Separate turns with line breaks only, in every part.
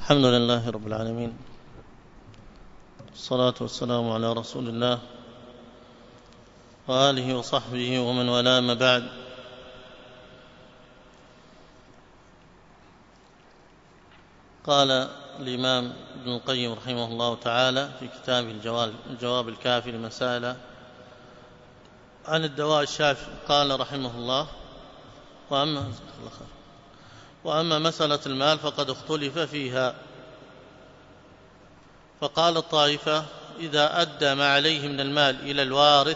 الحمد لله رب العالمين، والصلاة والسلام على رسول الله وآله وصحبه ومن والاه، ما بعد. قال الإمام ابن القيم رحمه الله تعالى في كتابه الجواب الكافي لمن سأل عن الدواء الشافي، قال رحمه الله: وأما مسألة المال فقد اختلف فيها، فقال الطائفة: إذا أدى ما عليه من المال إلى الوارث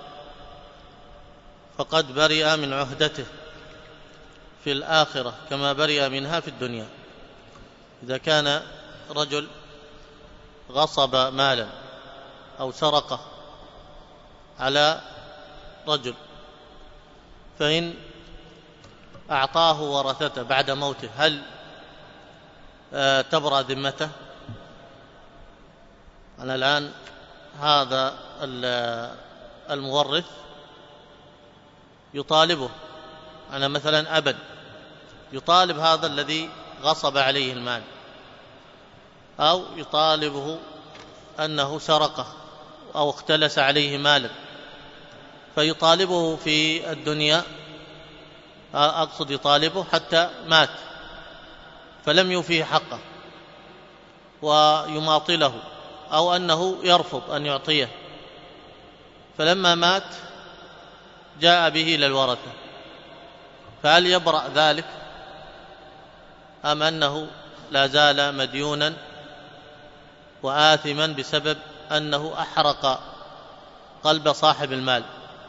فقد برئ من عهدته في الآخرة كما برئ منها في الدنيا. إذا كان رجل غصب مالا أو سرقه على رجل، فإن أعطاه ورثته بعد موته، هل تبرأ ذمته؟ أنا الآن هذا المورث يطالبه، أنا مثلا أبا يطالب هذا الذي غصب عليه المال، أو يطالبه أنه سرقه أو اختلس عليه مالا، فيطالبه في الدنيا، أقصد يطالبه حتى مات فلم يوفيه حقه ويماطله، أو أنه يرفض أن يعطيه، فلما مات جاء به إلى الورثة، فهل يبرأ ذلك أم أنه لا زال مديونا وآثما بسبب أنه أحرق قلب صاحب المال؟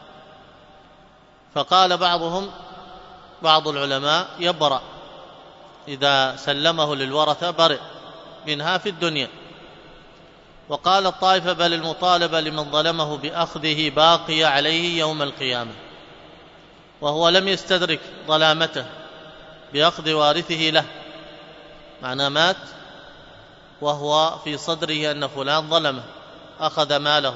فقال بعض العلماء: يبرأ إذا سلمه للورثة، برئ منها في الدنيا. وقال الطائفة: بل المطالبة لمن ظلمه بأخذه باقية عليه يوم القيامة، وهو لم يستدرك ظلامته بأخذ وارثه له، معنى مات وهو في صدره أن فلان ظلمه أخذ ماله.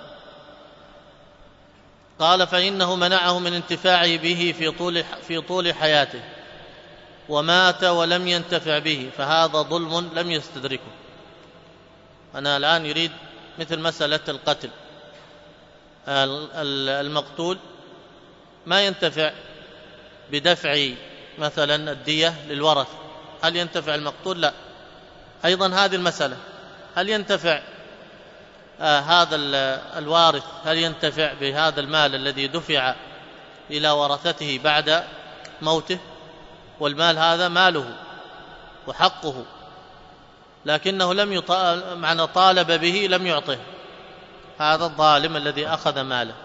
قال: فإنه منعه من انتفاعه به في طول حياته، ومات ولم ينتفع به، فهذا ظلم لم يستدركه. أنا الآن يريد مثل مسألة القتل، المقتول ما ينتفع بدفع مثلا الدية للورث، هل ينتفع المقتول؟ لا. أيضا هذه المسألة، هل ينتفع هذا الوارث، هل ينتفع بهذا المال الذي دفع إلى ورثته بعد موته؟ والمال هذا ماله وحقه، لكنه لم معنى طالب به لم يعطه، هذا الظالم الذي أخذ ماله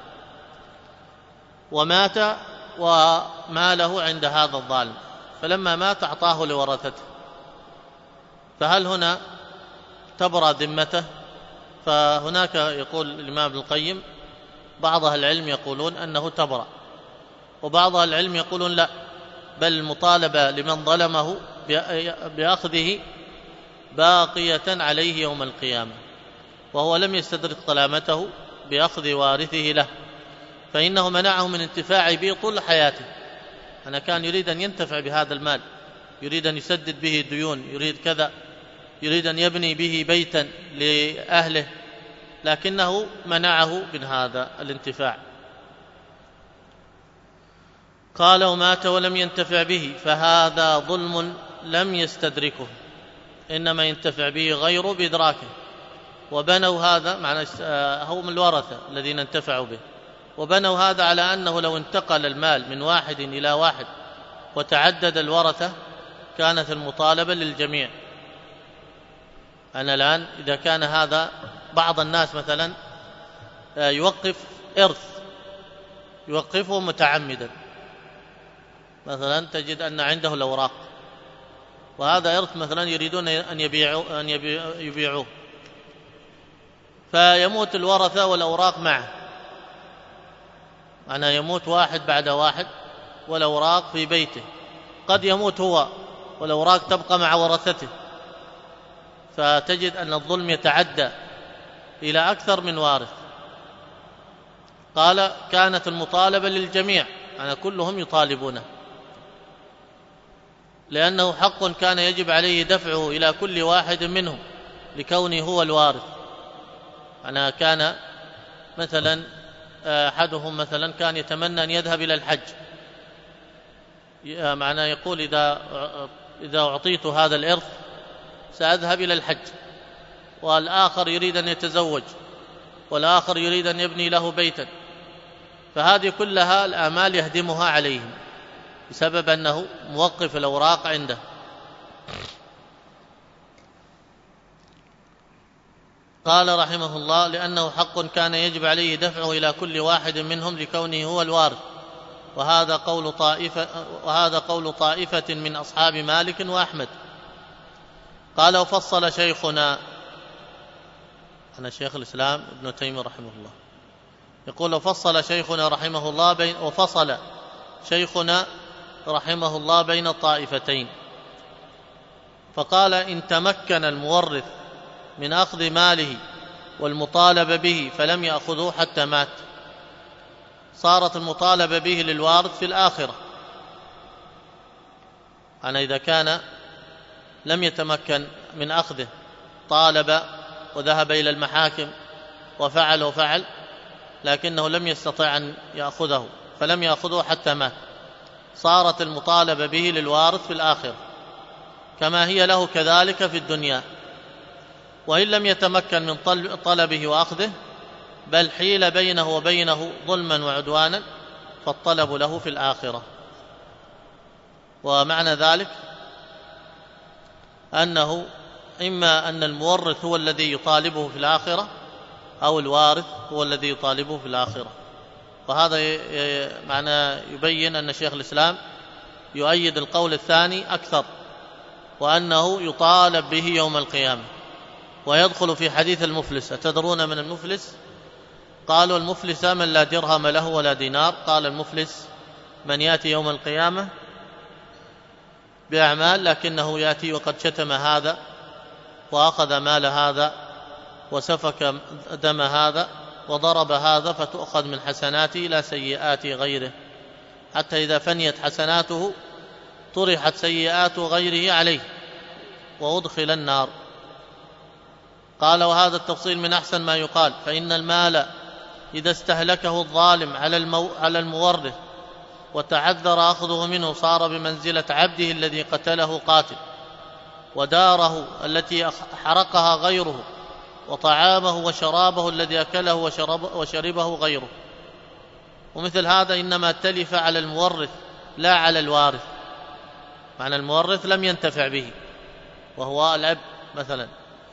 ومات وماله عند هذا الظالم، فلما مات أعطاه لورثته، فهل هنا تبرأ ذمته؟ فهناك يقول الإمام ابن القيم: بعض أهل العلم يقولون أنه تبرأ، وبعض أهل العلم يقولون لا، بل المطالبة لمن ظلمه بأخذه باقية عليه يوم القيامة، وهو لم يستدرك ظلامته بأخذ وارثه له، فإنه منعه من انتفاع به طول حياته. أنا كان يريد أن ينتفع بهذا المال، يريد أن يسدد به الديون، يريد كذا، يريد أن يبني به بيتا لأهله، لكنه منعه من هذا الانتفاع. قال: ومات ولم ينتفع به، فهذا ظلم لم يستدركه، إنما ينتفع به غيره بإدراكه. وبنوا هذا، معنى هم الورثة الذين انتفعوا به، وبنوا هذا على أنه لو انتقل المال من واحد إلى واحد وتعدد الورثة كانت المطالبة للجميع. أنا الآن إذا كان هذا، بعض الناس مثلا يوقف إرث، يوقفه متعمدا، مثلا تجد أن عنده الأوراق، وهذا إرث مثلا يريدون أن يبيعوه، فيموت الورثة والأوراق معه، أنا يموت واحد بعد واحد والأوراق في بيته، قد يموت هو والأوراق تبقى مع ورثته، فتجد أن الظلم يتعدى إلى أكثر من وارث. قال: كانت المطالبة للجميع، أنا كلهم يطالبونه. لأنه حق كان يجب عليه دفعه إلى كل واحد منهم لكونه هو الوارث. أنا كان مثلا أحدهم مثلا كان يتمنى أن يذهب إلى الحج، معناه يقول إذا أعطيت هذا الإرث سأذهب إلى الحج، والآخر يريد أن يتزوج، والآخر يريد أن يبني له بيتا، فهذه كلها الآمال يهدمها عليهم بسبب أنه موقف الأوراق عنده. قال رحمه الله: لأنه حق كان يجب عليه دفعه إلى كل واحد منهم لكونه هو الوارث، وهذا قول طائفة من أصحاب مالك وأحمد. قال: وفصل شيخنا، أنا شيخ الإسلام ابن تيمية رحمه الله يقول: وفصل شيخنا رحمه الله بين الطائفتين، فقال: إن تمكن المورث من أخذ ماله والمطالبة به فلم يأخذوه حتى مات، صارت المطالبة به للوارث في الآخرة. أنا إذا كان لم يتمكن من أخذه، طالب وذهب إلى المحاكم وفعل لكنه لم يستطع أن يأخذه فلم يأخذه حتى مات، صارت المطالبة به للوارث في الآخرة كما هي له كذلك في الدنيا. وإن لم يتمكن من طلبه وأخذه، بل حيل بينه وبينه ظلما وعدوانا، فالطلب له في الآخرة. ومعنى ذلك أنه إما أن المورث هو الذي يطالبه في الآخرة، أو الوارث هو الذي يطالبه في الآخرة. وهذا معنى يبين أن شيخ الإسلام يؤيد القول الثاني أكثر، وأنه يطالب به يوم القيامة. ويدخل في حديث المفلس. أتدرون من المفلس؟ قالوا: المفلس من لا درهم له ولا دينار. قال: المفلس من يأتي يوم القيامة بأعمال، لكنه يأتي وقد شتم هذا وأخذ مال هذا وسفك دم هذا وضرب هذا، فتؤخذ من حسناته إلى سيئات غيره، حتى إذا فنيت حسناته طرحت سيئات غيره عليه وأدخل النار. قال: وهذا التفصيل من أحسن ما يقال، فإن المال إذا استهلكه الظالم على المورث وتعذر أخذه منه، صار بمنزلة عبده الذي قتله قاتل، وداره التي حرقها غيره، وطعامه وشرابه الذي أكله وشربه غيره. ومثل هذا إنما تلف على المورث لا على الوارث، معنى المورث لم ينتفع به وهو الأب مثلا،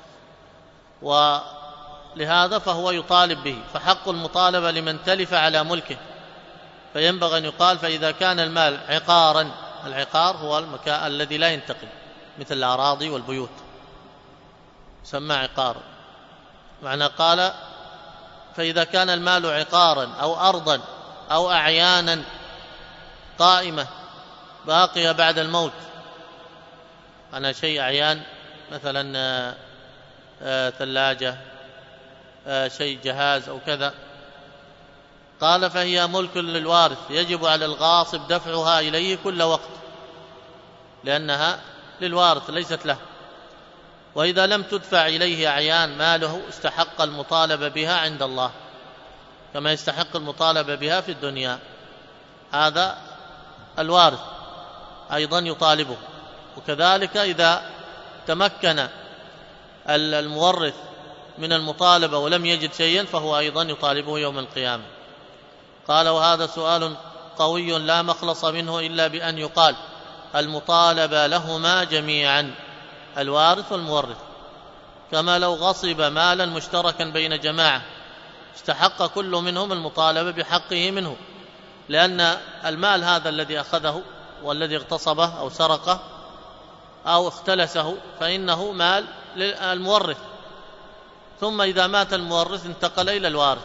ولهذا فهو يطالب به، فحق المطالبة لمن تلف على ملكه. فينبغي أن يقال: فإذا كان المال عقارا، العقار هو المكان الذي لا ينتقل، مثل الأراضي والبيوت سمى عقار. معنى قال: فإذا كان المال عقارا أو أرضا أو أعيانا قائمة باقية بعد الموت، أنا شيء أعيان مثلا ثلاجة، شيء جهاز أو كذا، قال: فهي ملك للوارث، يجب على الغاصب دفعها إليه كل وقت، لأنها للوارث ليست له. وإذا لم تدفع إليه أعيان ماله، استحق المطالبة بها عند الله كما يستحق المطالبة بها في الدنيا. هذا الوارث أيضا يطالبه. وكذلك إذا تمكن المورث من المطالبة ولم يجد شيئا، فهو أيضا يطالبه يوم القيامة. قال: وهذا سؤال قوي لا مخلص منه إلا بأن يقال: المطالبة لهما جميعا، الوارث والمورث، كما لو غصب مالا مشتركا بين جماعة، استحق كل منهم المطالبة بحقه منه، لأن المال هذا الذي أخذه والذي اغتصبه أو سرقه أو اختلسه فإنه مال للمورث، ثم إذا مات المورث انتقل إلى الوارث،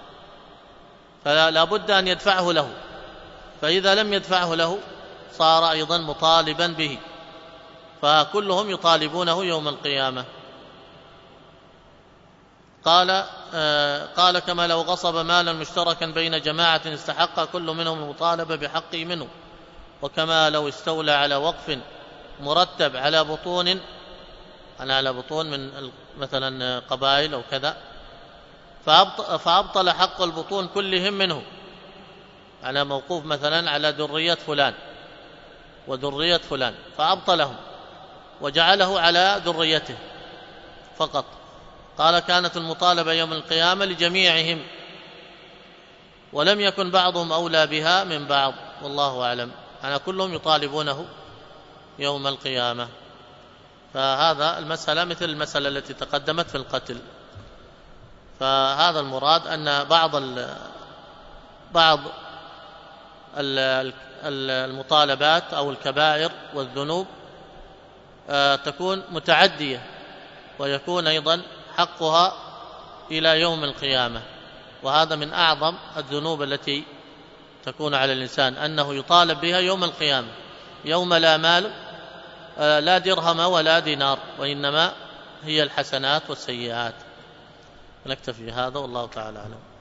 فلا بد أن يدفعه له، فإذا لم يدفعه له صار أيضا مطالبا به، فكلهم يطالبونه يوم القيامة. قال: كما لو غصب مالا مشتركا بين جماعة، استحق كل منهم المطالبة بحقه منه، وكما لو استولى على وقف مرتب على بطون، على بطون من مثلا قبائل أو كذا، فأبطل حق البطون كلهم منه، على موقوف مثلا على ذرية فلان وذرية فلان، فأبطلهم وجعله على ذريته فقط. قال كانت المطالبة يوم القيامة لجميعهم، ولم يكن بعضهم أولى بها من بعض، والله أعلم، أنا كلهم يطالبونه يوم القيامة. فهذا المسألة مثل المسألة التي تقدمت في القتل. فهذا المراد أن بعض المطالبات أو الكبائر والذنوب تكون متعدية، ويكون أيضا حقها إلى يوم القيامة، وهذا من أعظم الذنوب التي تكون على الإنسان، أنه يطالب بها يوم القيامة، يوم لا مال لا درهم ولا دينار، وإنما هي الحسنات والسيئات. نكتفي هذا، والله تعالى أعلم.